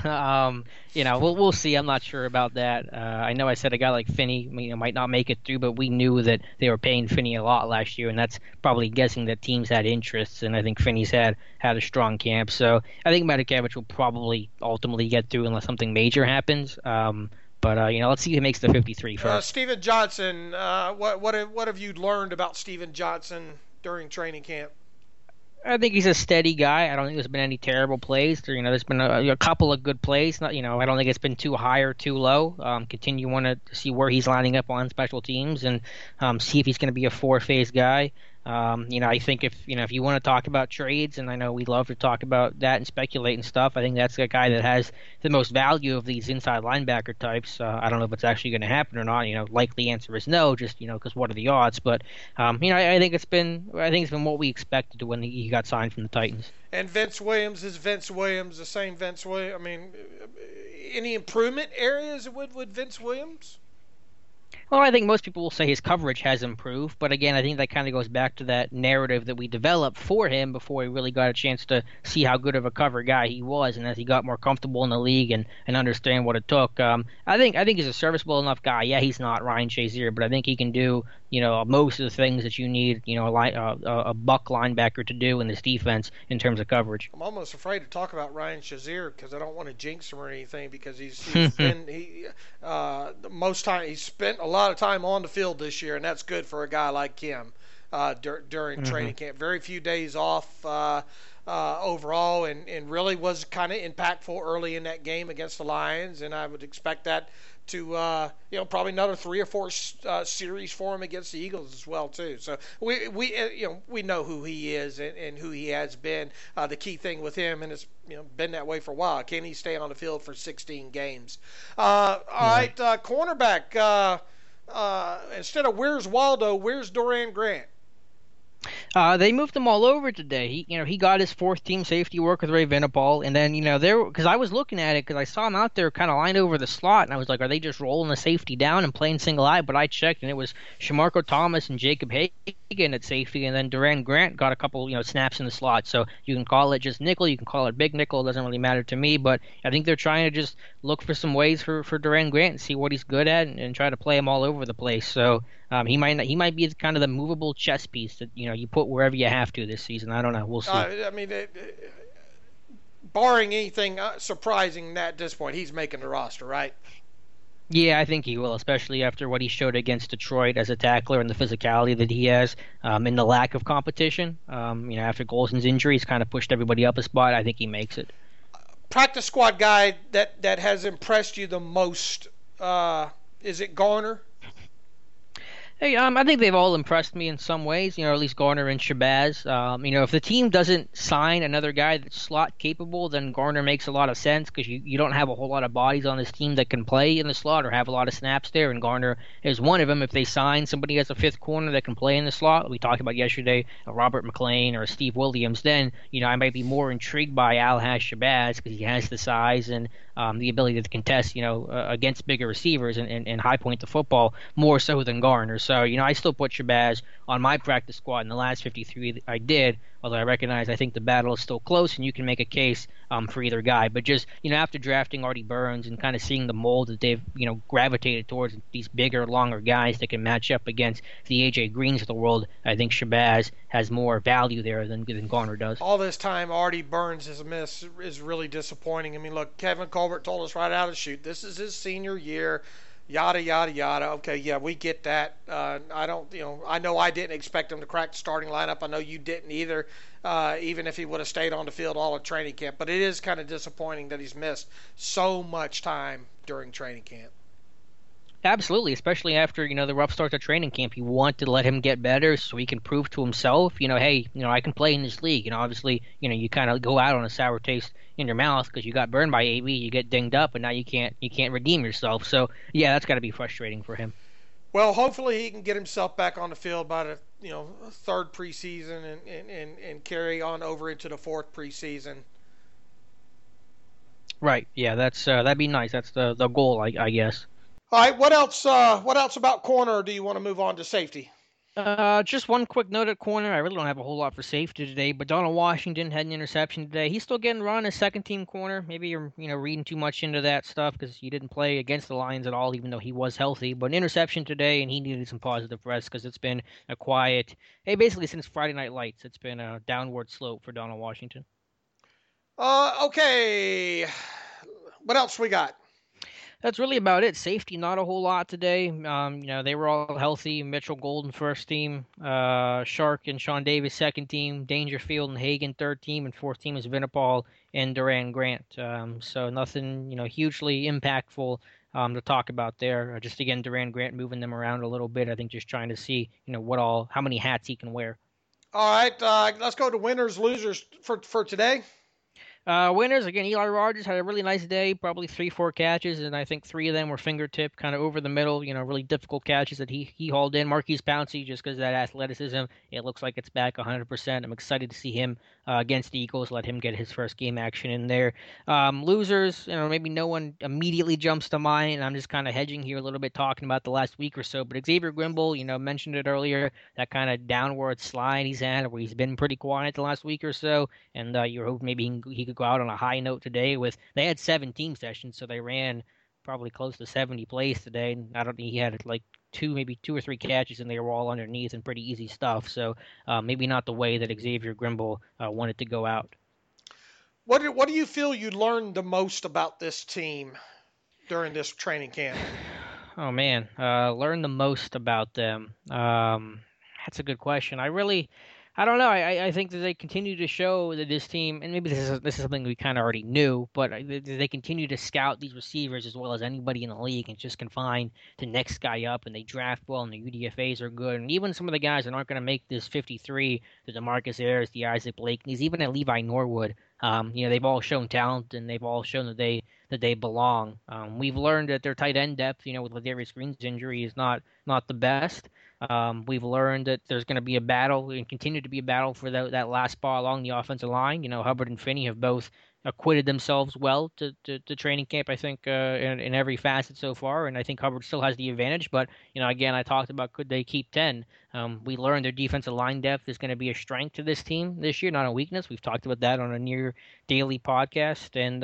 We'll see. I'm not sure about that. I know I said a guy like Finney might not make it through, but we knew that they were paying Finney a lot last year, and that's probably guessing that teams had interests, and I think Finney's had a strong camp. So I think Matakevich will probably ultimately get through unless something major happens. But let's see who makes the 53 first. Steven Johnson, what have you learned about Steven Johnson during training camp? I think he's a steady guy. I don't think there's been any terrible plays. There's been a couple of good plays. I don't think it's been too high or too low. Continue want to see where he's lining up on special teams and see if he's going to be a four-phase guy. I think if you want to talk about trades, and I know we love to talk about that and speculate and stuff, I think that's the guy that has the most value of these inside linebacker types. I don't know if it's actually going to happen or not. Likely answer is no, just because what are the odds? But I think it's been what we expected when he got signed from the Titans. And Vince Williams the same Vince Williams. I mean, any improvement areas with Vince Williams? Well, I think most people will say his coverage has improved, but again, I think that kind of goes back to that narrative that we developed for him before he really got a chance to see how good of a cover guy he was, and as he got more comfortable in the league and understand what it took. I think he's a serviceable enough guy. Yeah, he's not Ryan Shazier, but I think he can do most of the things that you need a buck linebacker to do in this defense in terms of coverage. I'm almost afraid to talk about Ryan Shazier because I don't want to jinx him or anything, because he's spent a lot of time on the field this year, and that's good for a guy like him during training camp. Very few days off overall, and really was kind of impactful early in that game against the Lions, and I would expect that to probably another 3 or 4 series for him against the Eagles as well too. So we know who he is and who he has been. The key thing with him, and it's been that way for a while, can he stay on the field for 16 games? All right, cornerback. Instead of where's Waldo, where's Doran Grant? They moved him all over today. He got his fourth team safety work with Ray Vinipal, and then there because I was looking at it because I saw him out there kind of lined over the slot, and I was like, are they just rolling the safety down and playing single eye? But I checked, and it was Shamarko Thomas and Jacob Hagan at safety, and then Duran Grant got a couple snaps in the slot. So you can call it just nickel, you can call it big nickel. It doesn't really matter to me. But I think they're trying to just look for some ways for Duran Grant and see what he's good at, and try to play him all over the place. So. He might be kind of the movable chess piece that you put wherever you have to this season. I don't know. We'll see. I mean, barring anything surprising at this point, he's making the roster, right? Yeah, I think he will, especially after what he showed against Detroit as a tackler and the physicality that he has, and the lack of competition. After Golson's injury, he's kind of pushed everybody up a spot. I think he makes it. Practice squad guy that has impressed you the most, is it Garner? Hey, I think they've all impressed me in some ways, at least Garner and Shabazz. If the team doesn't sign another guy that's slot capable, then Garner makes a lot of sense because you don't have a whole lot of bodies on this team that can play in the slot or have a lot of snaps there, and Garner is one of them. If they sign somebody as a fifth corner that can play in the slot, we talked about yesterday, a Robert McLean or a Steve Williams, then, I might be more intrigued by Al-Hash Shabazz because he has the size and the ability to contest, against bigger receivers and high point the football more so than Garner. So, I still put Shabazz on my practice squad in the last 53 I did, although I think the battle is still close and you can make a case for either guy. But just, after drafting Artie Burns and kind of seeing the mold that they've, gravitated towards these bigger, longer guys that can match up against the A.J. Greens of the world, I think Shabazz has more value there than Garner does. All this time, Artie Burns' miss is really disappointing. I mean, look, Kevin Colbert told us right out of the chute, this is his senior year. Yada, yada, yada. Okay, yeah, we get that. I know I didn't expect him to crack the starting lineup. I know you didn't either, even if he would have stayed on the field all of training camp. But it is kind of disappointing that he's missed so much time during training camp. Absolutely, especially after, the rough start to training camp. You want to let him get better so he can prove to himself, hey, I can play in this league. Obviously, you kind of go out on a sour taste in your mouth because you got burned by AB, you get dinged up, and now you can't redeem yourself. So, yeah, that's got to be frustrating for him. Well, hopefully he can get himself back on the field by the third preseason and carry on over into the fourth preseason. Right, yeah, that'd be nice. That's the goal, I guess. All right, what else about corner, or do you want to move on to safety? Just one quick note at corner. I really don't have a whole lot for safety today, but Donald Washington had an interception today. He's still getting run as second-team corner. Maybe you're reading too much into that stuff because he didn't play against the Lions at all, even though he was healthy. But an interception today, and he needed some positive rest because it's been a quiet. Hey, basically since Friday Night Lights, it's been a downward slope for Donald Washington. Okay. What else we got? That's really about it. Safety, not a whole lot today. They were all healthy. Mitchell Golden, first team. Shark and Sean Davis, second team. Dangerfield and Hagan, third team. And fourth team is Vinipal and Duran Grant. So nothing, hugely impactful to talk about there. Just, again, Duran Grant moving them around a little bit. I think just trying to see, how many hats he can wear. All right, let's go to winners, losers for today. Winners, again, Eli Rogers had a really nice day, probably 3-4 catches, and I think 3 of them were fingertip, kind of over the middle, really difficult catches that he hauled in. Marquise Pouncey, just because of that athleticism, it looks like it's back 100%. I'm excited to see him against the Eagles, let him get his first game action in there. Losers, maybe no one immediately jumps to mind, and I'm just kind of hedging here a little bit, talking about the last week or so, but Xavier Grimble, mentioned it earlier, that kind of downward slide he's had, where he's been pretty quiet the last week or so, and you're hoping maybe he could go out on a high note today. They had 7 team sessions, so they ran probably close to 70 plays today. He had like 2 or 3 catches, and they were all underneath and pretty easy stuff. So maybe not the way that Xavier Grimble wanted to go out. What do you feel you learned the most about this team during this training camp? Oh man, learn the most about them. That's a good question. I don't know. I think that they continue to show that this team, and maybe this is something we kind of already knew, but they continue to scout these receivers as well as anybody in the league, and just confine the next guy up, and they draft well, and the UDFAs are good, and even some of the guys that aren't going to make this 53, the DeMarcus Ayers, the Isaac Blakeney's, even at Levi Norwood, they've all shown talent, and they've all shown that they belong. We've learned that their tight end depth, with Ladarius Green's injury, is not the best. We've learned that there's going to be a battle and continue to be a battle for that last spot along the offensive line. Hubbard and Finney have both acquitted themselves well to training camp, I think, in every facet so far. And I think Hubbard still has the advantage. But, again, I talked about could they keep 10. We learned their defensive line depth is going to be a strength to this team this year, not a weakness. We've talked about that on a near daily podcast. And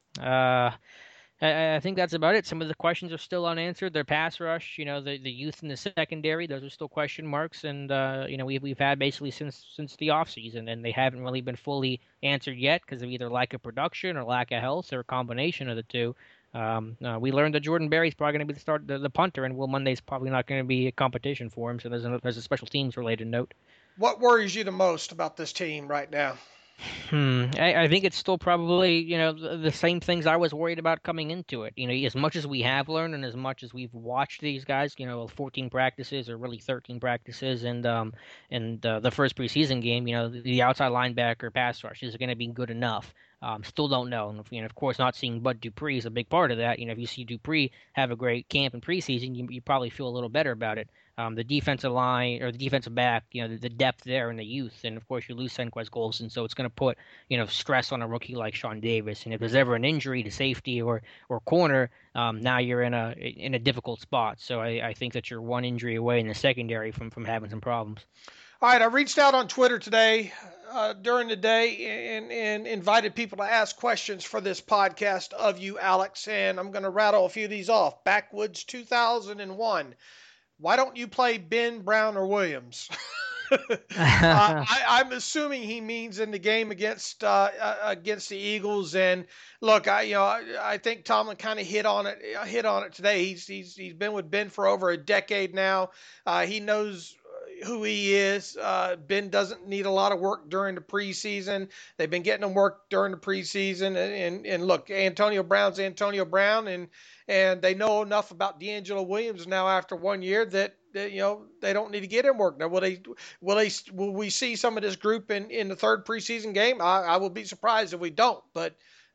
I think that's about it. Some of the questions are still unanswered. Their pass rush, the youth in the secondary, those are still question marks. And we've had basically since the offseason, and they haven't really been fully answered yet because of either lack of production or lack of health or a combination of the two. We learned that Jordan Berry's probably going to be the punter, and Will Monday's probably not going to be a competition for him. So there's a special teams related note. What worries you the most about this team right now? I think it's still probably, the same things I was worried about coming into it. As much as we have learned and as much as we've watched these guys, 14 practices or really 13 practices and the first preseason game, the outside linebacker pass rush is going to be good enough. Still don't know. And of course, not seeing Bud Dupree is a big part of that. If you see Dupree have a great camp in preseason, you probably feel a little better about it. The defensive line or the defensive back, the depth there and the youth. And, of course, you lose Senquez Golson, so it's going to put, stress on a rookie like Sean Davis. And if there's ever an injury to safety or corner, now you're in a difficult spot. So I think that you're one injury away in the secondary from having some problems. All right, I reached out on Twitter today during the day and invited people to ask questions for this podcast of you, Alex, and I'm going to rattle a few of these off. Backwoods 2001. Why don't you play Ben, Brown, or Williams? I'm assuming he means in the game against the Eagles. And look, I think Tomlin kind of hit on it today. He's been with Ben for over a decade now. He knows who he is. Ben doesn't need a lot of work during the preseason. They've been getting him work during the preseason. And look, Antonio Brown's Antonio Brown, and they know enough about D'Angelo Williams now after 1 year that they don't need to get him work. Now, will we see some of this group in the third preseason game? I will be surprised if we don't. But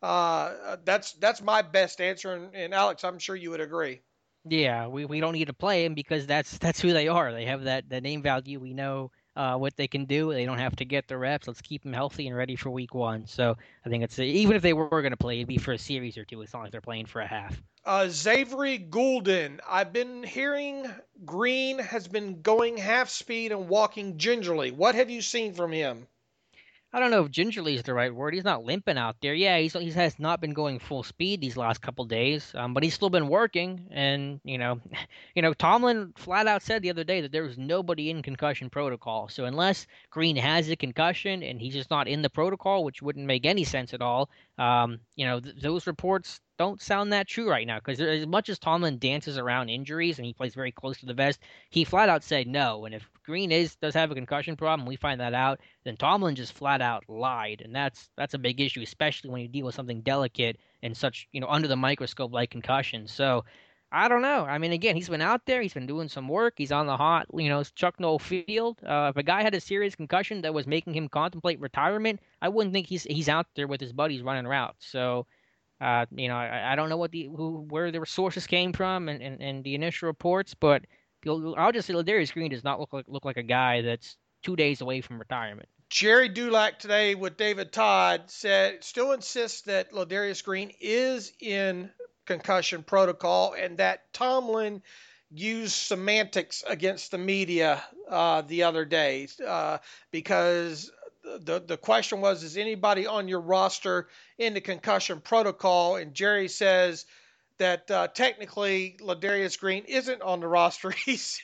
that's my best answer. And Alex, I'm sure you would agree. Yeah, we don't need to play them because that's who they are. They have that name value. We know what they can do. They don't have to get the reps. Let's keep them healthy and ready for week one. So I think even if they were going to play, it'd be for a series or two. It's not like they're playing for a half. Xavier Goulden. I've been hearing Green has been going half speed and walking gingerly. What have you seen from him? I don't know if gingerly is the right word. He's not limping out there. Yeah, he has not been going full speed these last couple days, but he's still been working. And Tomlin flat out said the other day that there was nobody in concussion protocol. So unless Green has a concussion and he's just not in the protocol, which wouldn't make any sense at all, those reports don't sound that true right now, because as much as Tomlin dances around injuries and he plays very close to the vest, he flat out said no. And if Green does have a concussion problem, we find that out, then Tomlin just flat out lied, and that's a big issue, especially when you deal with something delicate and such under the microscope like concussion. So I don't know. I mean, again, he's been out there, he's been doing some work, he's on the hot Chuck Noll field. If a guy had a serious concussion that was making him contemplate retirement, I wouldn't think he's out there with his buddies running routes. So. I don't know where the sources came from and the initial reports, but I'll just say Ladarius Green does not look like a guy that's 2 days away from retirement. Jerry Dulac today with David Todd still insists that Ladarius Green is in concussion protocol and that Tomlin used semantics against the media the other day because the question was, is anybody on your roster in the concussion protocol? And Jerry says that technically Ladarius Green isn't on the roster. He's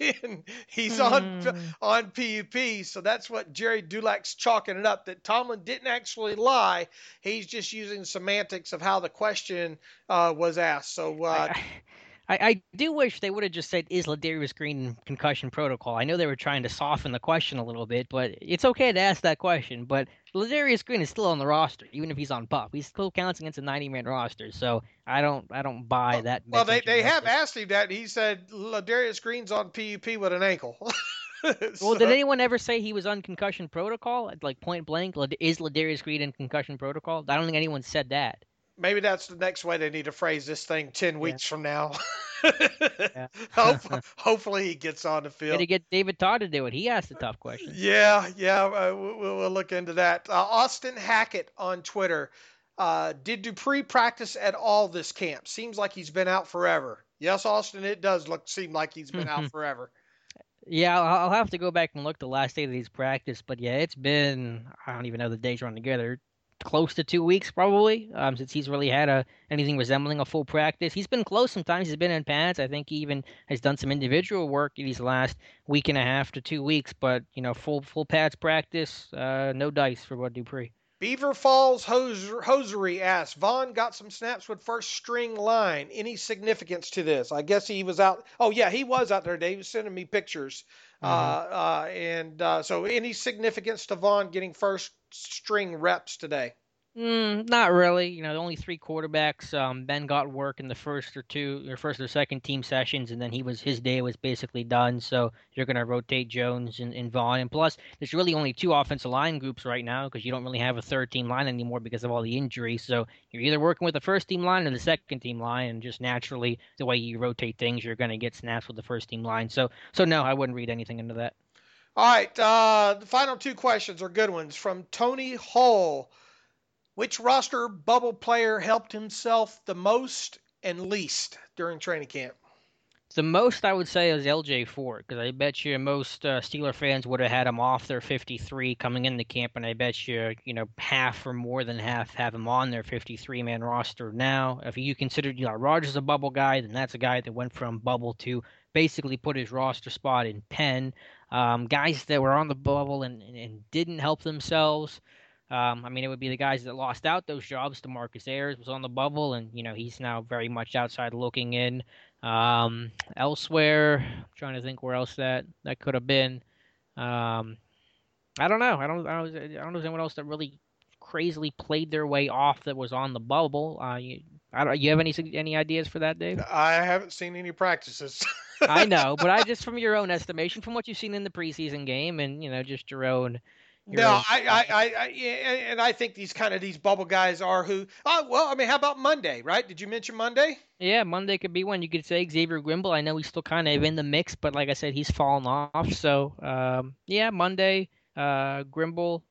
on PUP. So that's what Jerry Dulac's chalking it up, that Tomlin didn't actually lie. He's just using semantics of how the question was asked. So I do wish they would have just said, is Ladarius Green in concussion protocol? I know they were trying to soften the question a little bit, but it's okay to ask that question. But Ladarius Green is still on the roster, even if he's on PUP. He still counts against a 90-man roster, so I don't buy that. Well, they have asked him that. He said Ladarius Green's on PUP with an ankle. Well, did anyone ever say he was on concussion protocol? Like point blank, is Ladarius Green in concussion protocol? I don't think anyone said that. Maybe that's the next way they need to phrase this thing 10 Yeah, weeks from now. yeah. Hopefully he gets on the Got field. to get David Todd to do it. He asked the tough questions. Yeah, yeah, we'll look into that. Austin Hackett on Twitter. Did Dupree practice at all this camp? Seems like he's been out forever. Yes, Austin, it does seem like he's been out forever. Yeah, I'll have to go back and look the last day that he's practiced, but yeah, it's been I don't even know the days run together, close to 2 weeks probably, since he's really had anything resembling a full practice. He's been close sometimes. He's been in pads. I think he even has done some individual work in these last week and a half to 2 weeks, but full pads practice, no dice for Bud Dupree. Beaver Falls Hosiery asks, Vaughn got some snaps with first string line. Any significance to this? I guess he was out. Oh, yeah, he was out there. Dave was sending me pictures. So any significance to Vaughn getting first string reps today? Not really. The only three quarterbacks. Ben got work in the first or second team sessions, and then his day was basically done. So you're gonna rotate Jones and Vaughn, and plus there's really only two offensive line groups right now because you don't really have a third team line anymore because of all the injuries. So you're either working with the first team line or the second team line, and just naturally the way you rotate things, you're gonna get snaps with the first team line. So no, I wouldn't read anything into that. All right, the final two questions are good ones from Tony Hull. Which roster bubble player helped himself the most and least during training camp? The most I would say is LJ Fort, because I bet you most Steeler fans would have had him off their 53 coming into camp, and I bet you, half or more than half have him on their 53-man roster now. If you consider Rodgers a bubble guy, then that's a guy that went from bubble to basically put his roster spot in pen. Guys that were on the bubble and didn't help themselves. It would be the guys that lost out those jobs. DeMarcus Ayers was on the bubble, and he's now very much outside looking in. Elsewhere, I'm trying to think where else that could have been. I don't know. I don't know if there's anyone else that really crazily played their way off that was on the bubble. You have any ideas for that, Dave? I haven't seen any practices. I know, but just from your own estimation, from what you've seen in the preseason game, and just your own. No, I think these bubble guys are who. Oh, well, how about Monday, right? Did you mention Monday? Yeah, Monday could be one. You could say Xavier Grimble. I know he's still kind of in the mix, but like I said, he's fallen off. So, Monday, Grimble.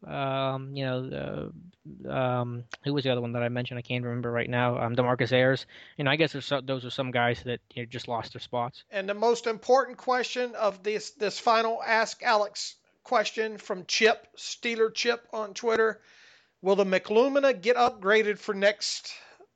Who was the other one that I mentioned? I can't remember right now. DeMarcus Ayers. I guess those are some guys that just lost their spots. And the most important question of this final Ask Alex question from Chip, Steeler Chip on Twitter. Will the McLumina get upgraded for next?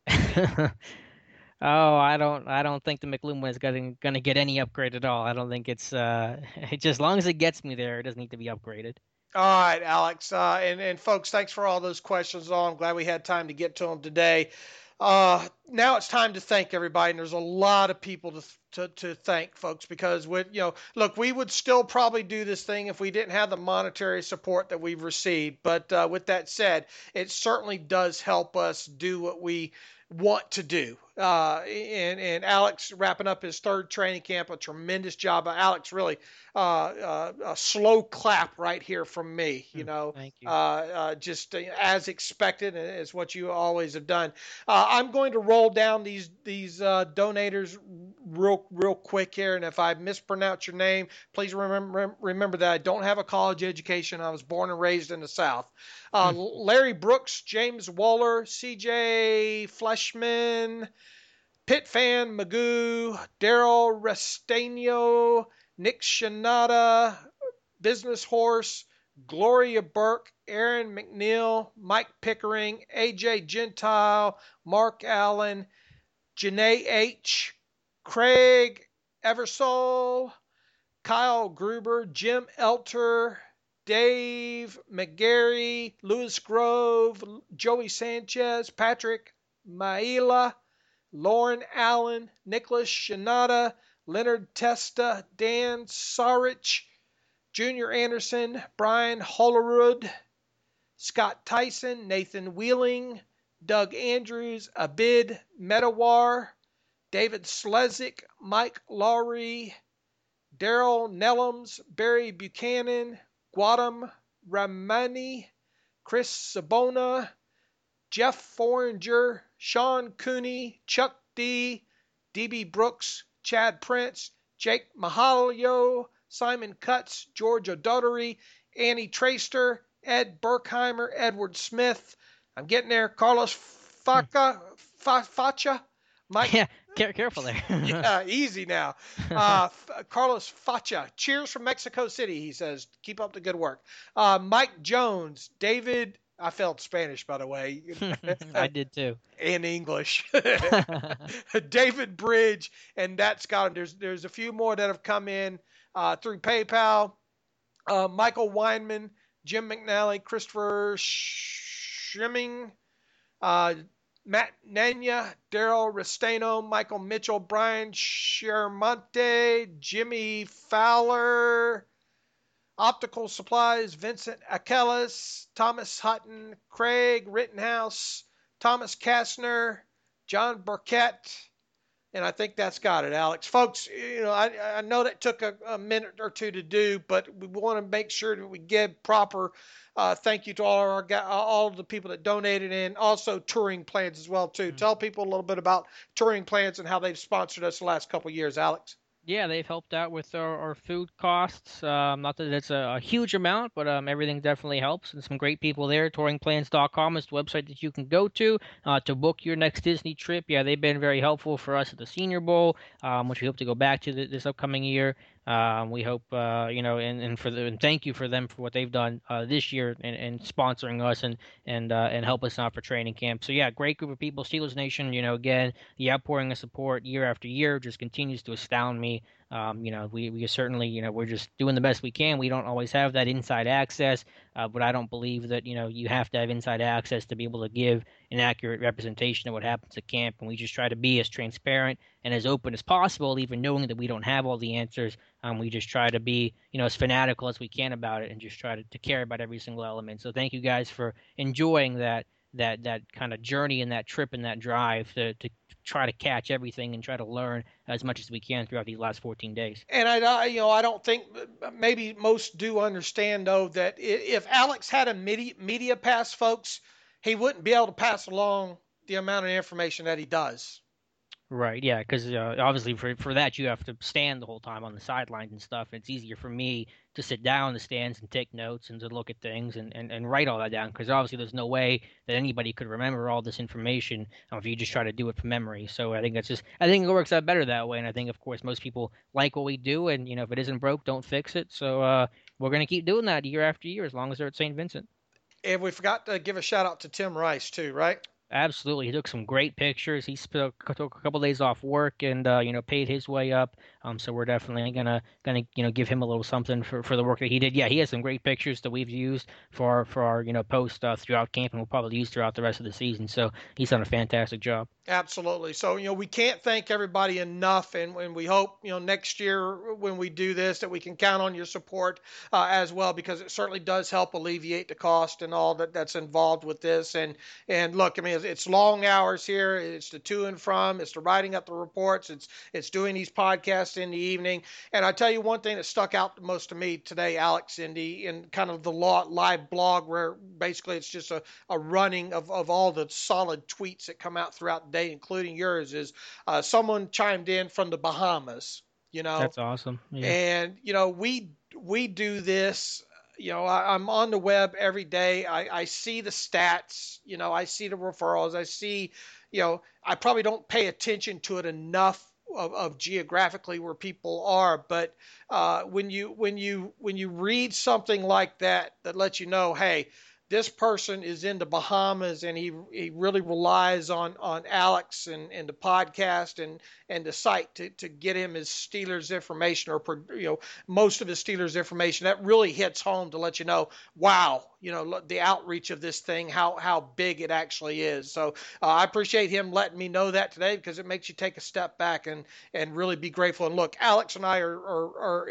Oh, I don't think the McLumina is going to get any upgrade at all. I don't think it's just as long as it gets me there, it doesn't need to be upgraded. All right, Alex. And folks, thanks for all those questions. I'm glad we had time to get to them today. Now it's time to thank everybody, and there's a lot of people to thank, folks, because look, we would still probably do this thing if we didn't have the monetary support that we've received. But with that said, it certainly does help us do what we want to do. And Alex wrapping up his third training camp, a tremendous job. Alex, really a slow clap right here from me. Thank you. Just as expected, is what you always have done. I'm going to roll down these donators real quick here, and if I mispronounce your name, please remember that I don't have a college education. I was born and raised in the South. Larry Brooks, James Waller, C.J. Fleshman, Pitt Fan Magoo, Daryl Restaino, Nick Shinada, Business Horse, Gloria Burke, Aaron McNeil, Mike Pickering, AJ Gentile, Mark Allen, Janae H., Craig Eversole, Kyle Gruber, Jim Elter, Dave McGarry, Louis Grove, Joey Sanchez, Patrick Maila, Lauren Allen, Nicholas Shinada, Leonard Testa, Dan Sarich, Junior Anderson, Brian Hollerud, Scott Tyson, Nathan Wheeling, Doug Andrews, Abid Medawar, David Slezik, Mike Lowry, Daryl Nellums, Barry Buchanan, Gautam Ramani, Chris Sabona, Jeff Foringer, Sean Cooney, Chuck D, D.B. Brooks, Chad Prince, Jake Mahalio, Simon Cutts, George O'Doherty, Annie Traster, Ed Berkheimer, Edward Smith. I'm getting there. Carlos Facha, Mike. Yeah, careful there. Yeah, easy now. Carlos Facha. Cheers from Mexico City, he says. Keep up the good work. Mike Jones, David. I failed Spanish, by the way. I did too. And English. David Bridge, and that's got him. There's a few more that have come in through PayPal. Michael Weinman, Jim McNally, Christopher Schrimming, Matt Nanya, Daryl Restano, Michael Mitchell, Brian Shermonte, Jimmy Fowler, Optical Supplies, Vincent Akelis, Thomas Hutton, Craig Rittenhouse, Thomas Kastner, John Burkett, and I think that's got it, Alex. Folks, I know that took a minute or two to do, but we want to make sure that we give proper thank you to all of the people that donated, and also Touring Plans as well, too. Mm-hmm. Tell people a little bit about Touring Plans and how they've sponsored us the last couple of years, Alex. Yeah, they've helped out with our food costs. Not that it's a huge amount, but everything definitely helps. And some great people there. Touringplans.com is the website that you can go to book your next Disney trip. Yeah, they've been very helpful for us at the Senior Bowl, which we hope to go back to this upcoming year. We hope, and thank you for them for what they've done this year and sponsoring us and help us out for training camp. So yeah, great group of people. Steelers Nation, again, the outpouring of support year after year just continues to astound me. We certainly, we're just doing the best we can. We don't always have that inside access, but I don't believe that, you have to have inside access to be able to give an accurate representation of what happens at camp. And we just try to be as transparent and as open as possible, even knowing that we don't have all the answers. We just try to be, as fanatical as we can about it and just try to care about every single element. So thank you guys for enjoying that kind of journey and that trip and that drive to try to catch everything and try to learn as much as we can throughout these last 14 days. And I don't think, maybe most do understand though, that if Alex had a media pass, folks, he wouldn't be able to pass along the amount of information that he does. Right, yeah, because obviously for that you have to stand the whole time on the sidelines and stuff. It's easier for me to sit down in the stands and take notes and to look at things and write all that down, because obviously there's no way that anybody could remember all this information if you just try to do it from memory. So I think it works out better that way, and I think, of course, most people like what we do, and if it isn't broke, don't fix it. So we're going to keep doing that year after year as long as they're at St. Vincent. And we forgot to give a shout out to Tim Rice too, right? Absolutely. He took some great pictures. He took a couple of days off work and paid his way up. So we're definitely gonna give him a little something for the work that he did. Yeah, he has some great pictures that we've used for our post throughout camp, and we'll probably use throughout the rest of the season. So he's done a fantastic job. Absolutely. So we can't thank everybody enough, and we hope next year when we do this that we can count on your support as well, because it certainly does help alleviate the cost and all that's involved with this. And look, I mean, it's long hours here. It's the to and from. It's the writing up the reports. It's doing these podcasts in the evening. And I tell you one thing that stuck out the most to me today, Alex, in kind of the live blog, where basically it's just a running of all the solid tweets that come out throughout the day, including yours, is someone chimed in from the Bahamas. That's awesome. Yeah. And we do this. I'm on the web every day. I see the stats, I see the referrals. I see, I probably don't pay attention to it enough of geographically where people are. But when you read something like that lets you know, hey, this person is in the Bahamas, and he really relies on Alex and the podcast and the site to get him his Steelers information, or most of his Steelers information. That really hits home to let you know, wow, the outreach of this thing, how big it actually is. So I appreciate him letting me know that today, because it makes you take a step back and really be grateful. And look, Alex and I are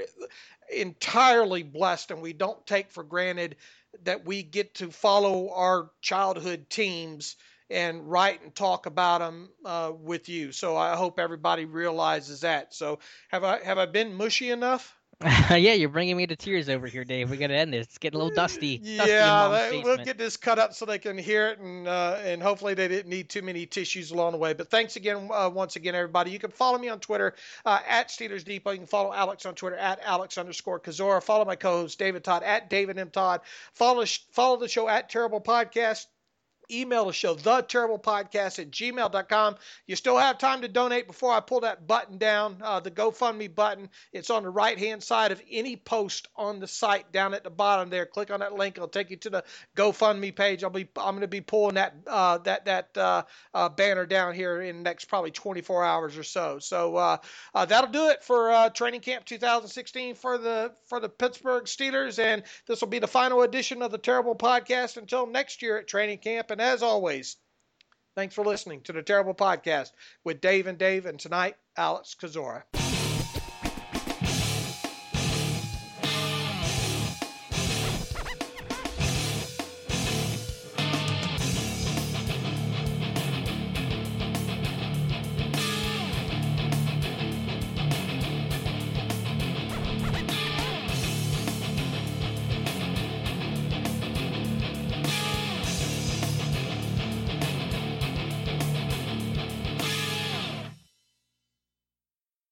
entirely blessed, and we don't take for granted that we get to follow our childhood teams and write and talk about them with you. So I hope everybody realizes that. So have I been mushy enough? Yeah, you're bringing me to tears over here, Dave. We got to end this. It's getting a little dusty in Mom's We'll basement. get this cut up so they can hear it, and hopefully they didn't need too many tissues along the way. But thanks again, once again, everybody. You can follow me on Twitter at Steelers Depot. You can follow Alex on Twitter at Alex_Kozora. Follow my co-host David Todd at David M. Todd. Follow the show at Terrible Podcast. Email the show, theterriblepodcast@gmail.com. You still have time to donate before I pull that button down, the GoFundMe button. It's on the right-hand side of any post on the site down at the bottom there. Click on that link. It'll take you to the GoFundMe page. I'm going to be pulling that banner down here in the next probably 24 hours or so. So that'll do it for Training Camp 2016 for the Pittsburgh Steelers, and this will be the final edition of the Terrible Podcast until next year at Training Camp. And as always, thanks for listening to the Terrible Podcast with Dave and tonight, Alex Kozora.